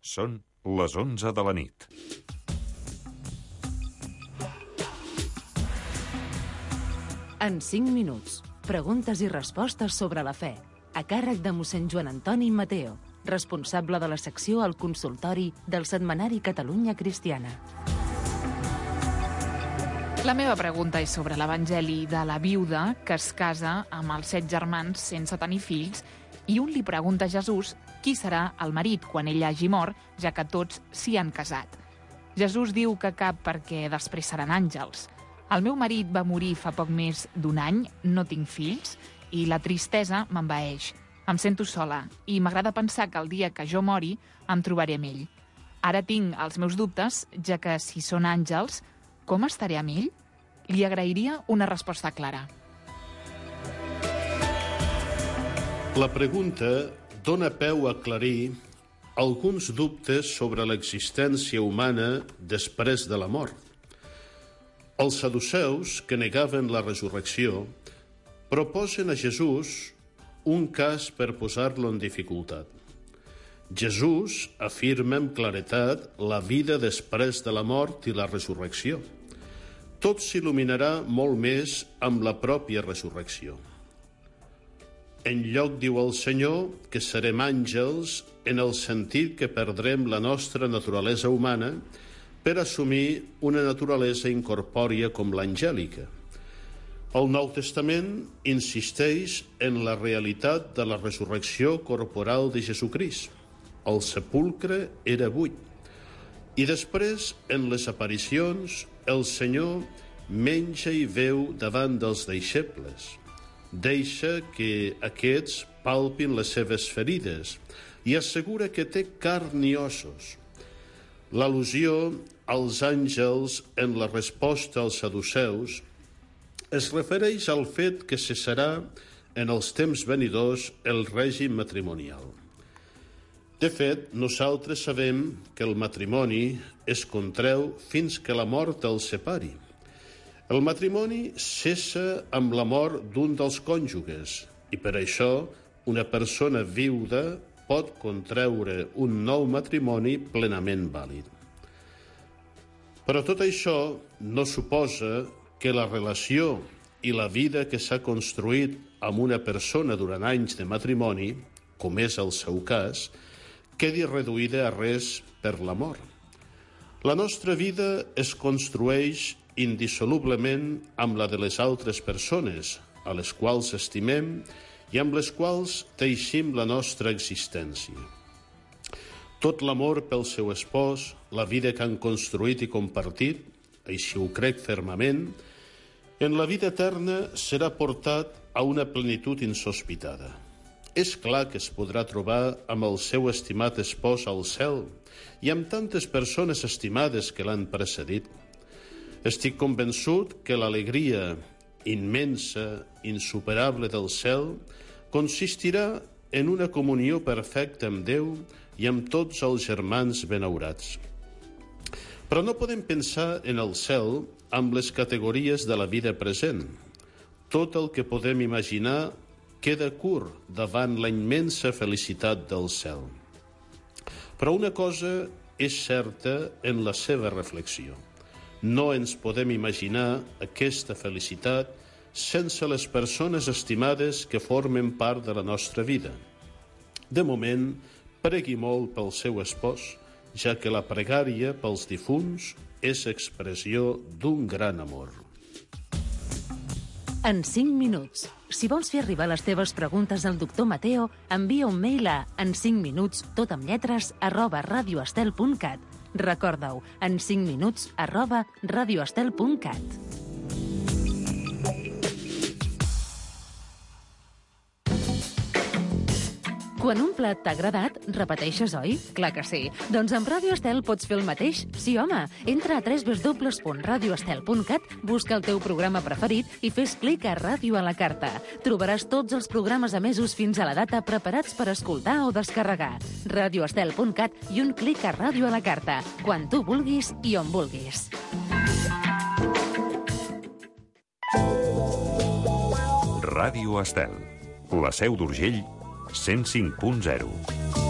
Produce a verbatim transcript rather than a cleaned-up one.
Són les onze de la nit. En cinc minuts, preguntes i respostes sobre la fe, a càrrec de mossèn Joan Antoni Mateo, responsable de la secció al consultori del setmanari Catalunya Cristiana. La meva pregunta és sobre l'evangeli de la viuda que es casa amb els set germans sense tenir fills i un li pregunta a Jesús qui serà el marit quan ell hagi mort, ja que tots s'hi han casat. Jesús diu que cap perquè després seran àngels. El meu marit va morir fa poc més d'un any, no tinc fills, i la tristesa m'envaeix. Em sento sola i m'agrada pensar que el dia que jo mori em trobaré amb ell. Ara tinc els meus dubtes, ja que si són àngels, com estaré amb ell? Li agrairia una resposta clara. La pregunta dona peu a aclarir alguns dubtes sobre l'existència humana després de la mort. Els saduceus, que negaven la resurrecció, proposen a Jesús un cas per posar-lo en dificultat. Jesús afirma amb claretat la vida després de la mort i la resurrecció. Tot s'il·luminarà molt més amb la pròpia resurrecció. En lloc, diu el Senyor, que serem àngels en el sentit que perdrem la nostra naturalesa humana per assumir una naturalesa incorpòria com l'angèlica. El Nou Testament insisteix en la realitat de la resurrecció corporal de Jesucrist. El sepulcre era buit. I després, en les aparicions, el Senyor menja i veu davant dels deixebles. Deixa que aquests palpin les seves ferides i assegura que té carn i ossos. L'al·lusió als àngels en la resposta als saduceus es refereix al fet que cessarà en els temps venidors el règim matrimonial. De fet, nosaltres sabem que el matrimoni es contreu fins que la mort el separi. El matrimoni cessa amb la mort d'un dels cònjuges i per això una persona viuda pot contreure un nou matrimoni plenament vàlid. Però tot això no suposa que la relació i la vida que s'ha construït amb una persona durant anys de matrimoni, com és el seu cas, quedi reduïda a res per la mort. La nostra vida es construeix indissolublement amb la de les altres persones, a les quals estimem i amb les quals teixim la nostra existència. Tot l'amor pel seu espòs, la vida que han construït i compartit, així ho crec fermament, en la vida eterna serà portat a una plenitud insospitada. És clar que es podrà trobar amb el seu estimat espòs al cel i amb tantes persones estimades que l'han precedit. Estic convençut que l'alegria immensa, insuperable del cel consistirà en una comunió perfecta amb Déu i amb tots els germans benaurats. Però no podem pensar en el cel amb les categories de la vida present. Tot el que podem imaginar queda curt davant la immensa felicitat del cel. Però una cosa és certa en la seva reflexió. No ens podem imaginar aquesta felicitat sense les persones estimades que formen part de la nostra vida. De moment, pregui molt pel seu espòs, ja que la pregària pels difunts és expressió d'un gran amor. En cinc minuts. Si vols fer arribar les teves preguntes al doctor Mateo, envia un mail a en cinc minuts, tot amb lletres, arroba radioestel punt cat. Recorda-ho, en cinc minuts, arroba radioestel punt cat. Quan un plat t'ha agradat, repeteixes, oi? Clar que sí. Doncs amb Ràdio Estel pots fer el mateix? Sí, home. Entra a w w w punt radio estel punt cat, busca el teu programa preferit i fes clic a Ràdio a la carta. Trobaràs tots els programes emesos fins a la data preparats per escoltar o descarregar. radio estel punt cat i un clic a Ràdio a la carta. Quan tu vulguis i on vulguis. Ràdio Estel. La Seu d'Urgell, cent cinc punt zero.